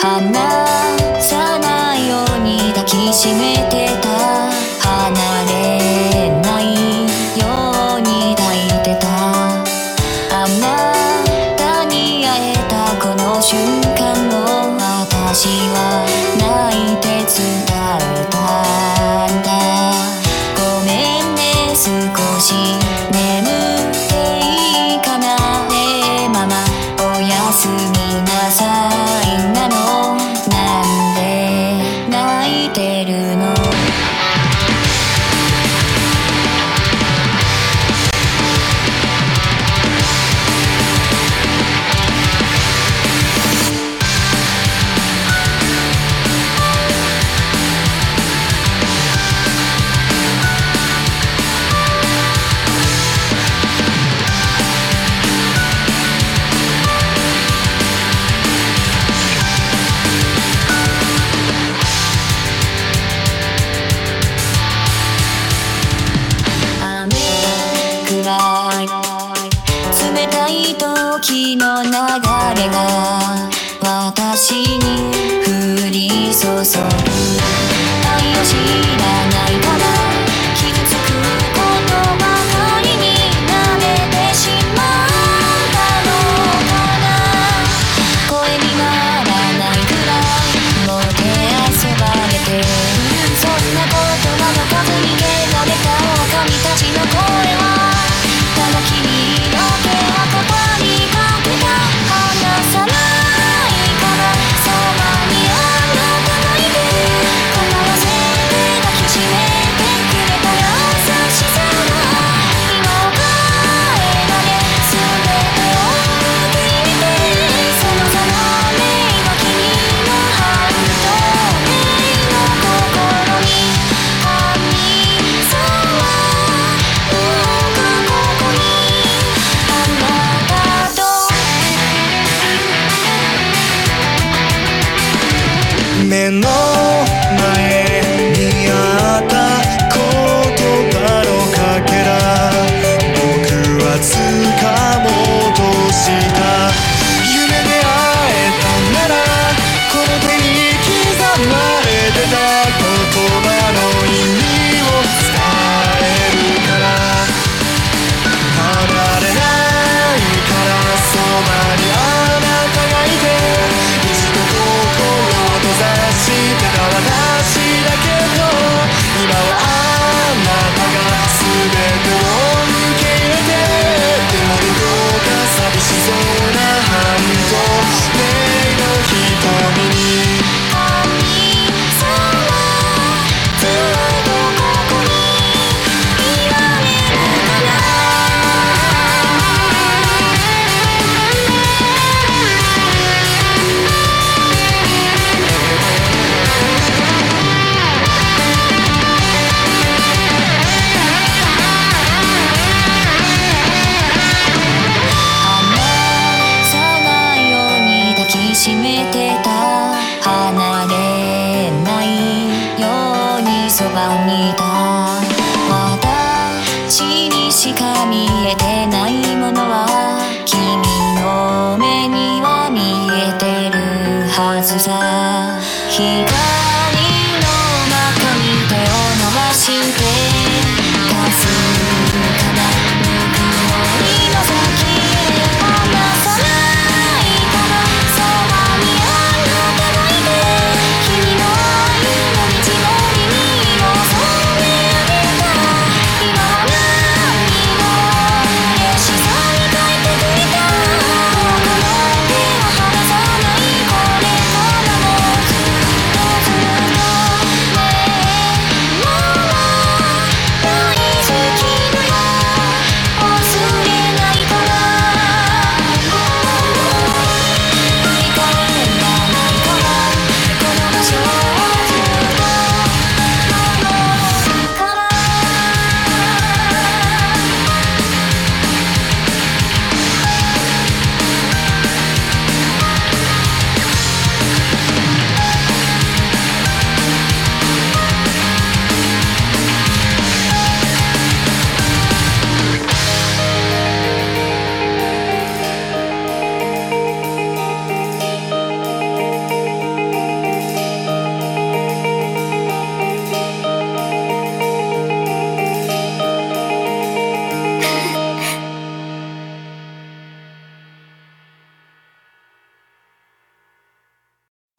離さないように抱きしめてた。離れないように抱いてた。あなたに会えたこの瞬間を私は泣いて伝えたんだ。ごめんね、少し眠っていいかな。ねえママ、おやすみなさいなの。なんで泣いてるの。冷たい時の流れが私に降り注ぐ。愛を知らないから傷つくことばかりに慣れてしまったのかな。声にならないくらいもてあそばれて、そんなことなのかずに汚れた狼たちの声はただ君だけは言葉にかけた。離さないからそばにあなたがいる。困らせて抱きしめてくれた優しさが今を変えられ、全てを受け入れて。そのざまめいは君の半透明の心に神様どうかここにあなたと。 目の前にあった言葉のかけら、僕は掴もうとした。夢で会えたならこの手に刻まれてた言葉の意味を伝えるから。離れないからそばにあなたがいて、一度心を閉ざしてた私だけど、今はあなたが全てを受け入れて。でもどこか寂しそうな半透明の瞳に神様ずっとここにいられるかな。離さないように抱きしめてた。離れないようにそばにいた。私にしか見えてないものは君の目には見えてるはずさ。光の中に手を伸ばして